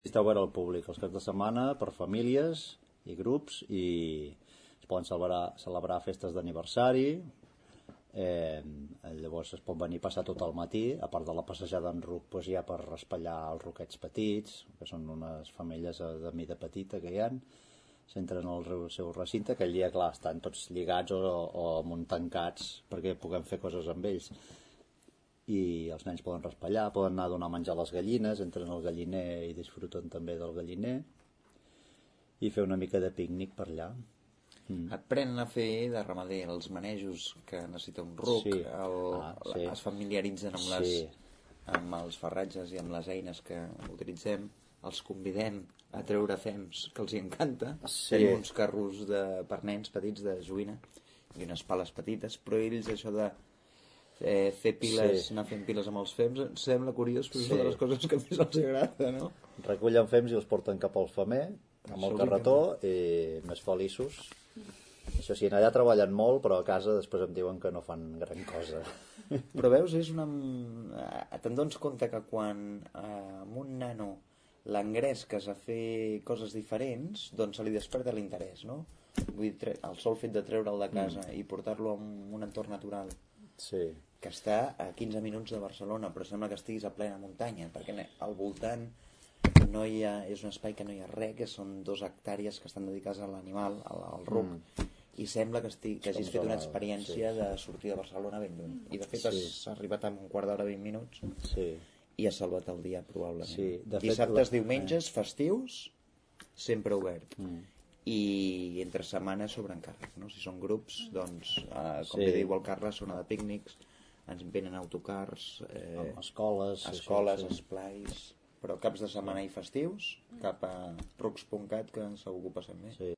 Està obert al públic els caps de setmana per famílies i grups i es poden celebrar festes d'aniversari. Llavors es pot venir a passar tot el matí, a part de la passejada en ruc, doncs hi ha per raspallar els ruquets petits, que són unes femelles de mida petita que hi ha, s'entren al seu recinte, que allí, clar, estan tots lligats o molt tancats perquè puguem fer coses amb ells. I els nens poden raspallar, poden anar a donar menjar a les gallines, entren al galliner i disfruten també del galliner i fer una mica de pícnic per allà. Aprenen a fer de ramader els manejos que necessita un ruc, sí. Es familiaritzen amb els farratges i amb les eines que utilitzem, els convidem a treure fems que els encanta. Tenim uns carros per nens petits de joguina i unes pales petites, però ells això de fer piles, anar fent piles amb els fems em sembla curiós, però és una de les coses que més els agrada, no? Recullen fems i els porten cap al femer amb el carretó i més feliços. Això sí, allà treballen molt, però a casa després em diuen que no fan gran cosa. Però veus, te'n dones compte que quan amb un nano l'engresques a fer coses diferents, doncs se li desperta l'interès, no? Vull dir, el sol fet de treure'l de casa i portar-lo a un entorn natural que està a 15 minuts de Barcelona, però sembla que estiguis a plena muntanya, perquè al voltant no hi ha, és un espai que no hi ha res, que són 2 hectàrees que estan dedicades a l'animal, al ruc, i sembla que hagis fet una experiència de sortir de Barcelona ben lluny. I de fet has arribat en un quart d'hora, 20 minuts, i has salvat el dia, probablement. Dissabtes, diumenges, festius, sempre obert. I entre setmanes sobre encàrrec, no? Si són grups, doncs, com bé diu el Carles, zona de pícnics, ens venen autocars, escoles, esplais, però caps de setmana i festius, cap a rucs.cat, que segur que ho passem bé.